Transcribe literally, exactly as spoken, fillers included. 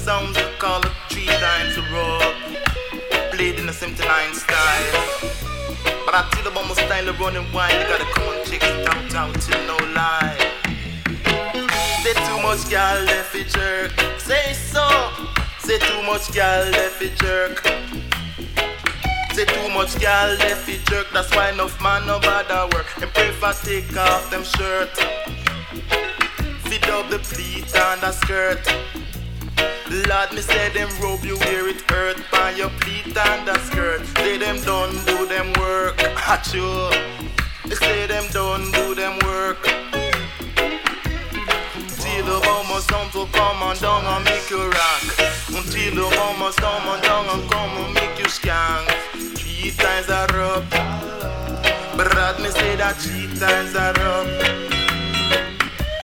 sounds you call it three times a rock. Played in a seventy-nine style. But I tell about my style of running wild. You gotta come and check it out, out till no lie. Say too much gal left it jerk. Say so. Say too much gal left it jerk. Say too much gal left it jerk. That's why enough man no bother work. And prefer take off them shirt. Fit up the pleat and the skirt. Lord, me say them robe you wear it hurt. By your pleat and the skirt. Say them done do them work. Achoo. They say them done do them work. Till the bomber sound to come on down and make you rock. Until the bomber sound on down and come and make you skank. Three times are up. Brad me say that three times are up.